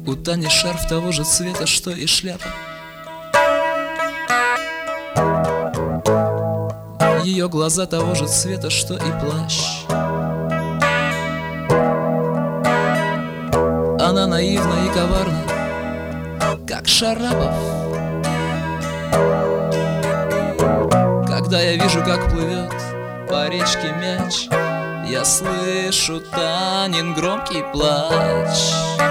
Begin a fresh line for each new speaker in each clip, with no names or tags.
У Тани шарф того же цвета, что и шляпа. Ее глаза того же цвета, что и плащ. Она наивна и коварна, как Шарапов. Когда я вижу, как плывет по речке мяч, я слышу Танин громкий плач.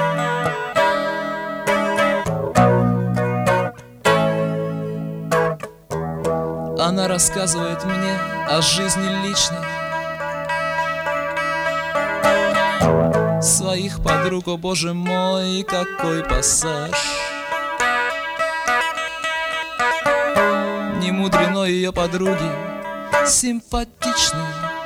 Она рассказывает мне о жизни личной своих подруг. О боже мой, какой пассаж! Не мудрено ее подруги симпатичный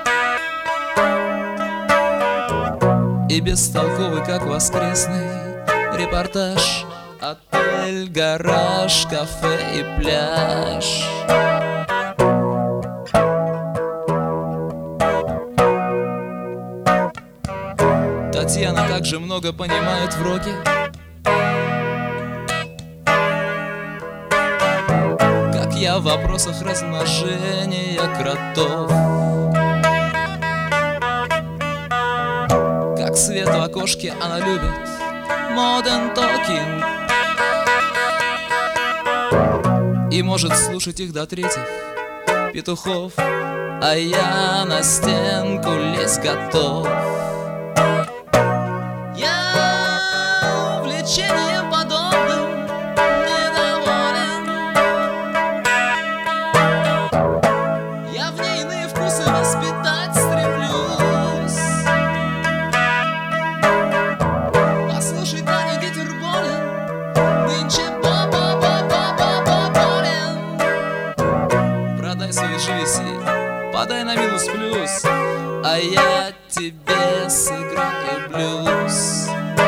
и бестолковый, как воскресный репортаж. Отель, гараж, кафе и пляж. Татьяна также много понимает в роке, как я в вопросах размножения кротов. Как свет в окошке она любит Modern Talking и может слушать их до третьих петухов. А я на стенку лезть готов. Увлечением подобным недоволен. Я в ней иные вкусы воспитать стремлюсь. Послушай, Таня, ветер болен, нынче болен. Продай свои живеси, подай на минус плюс, а я тебе сыграю блюз.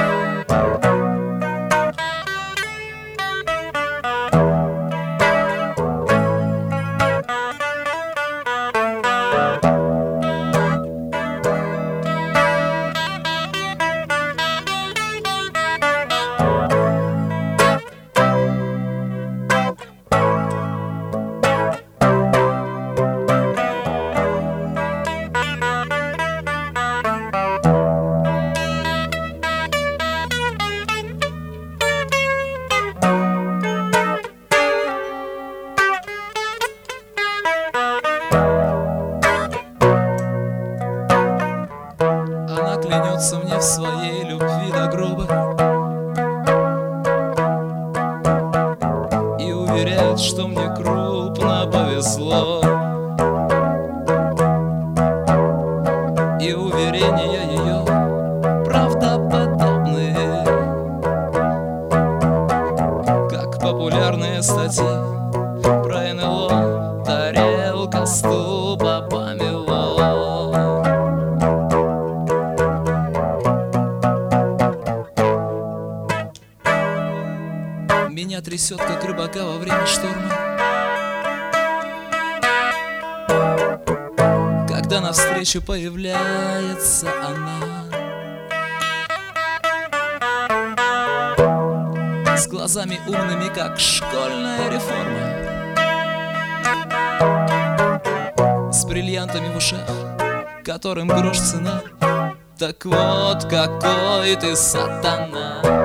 Клянется мне в своей любви до гроба и уверяет, что мне крупно повезло. И уверения ее правдоподобные, как популярные статьи про НЛО. Тарелка ступа помело. Меня трясет, как рыбака во время шторма, когда навстречу появляется она с глазами умными, как школьная реформа, с бриллиантами в ушах, которым грош цена. Так вот какой ты сатана.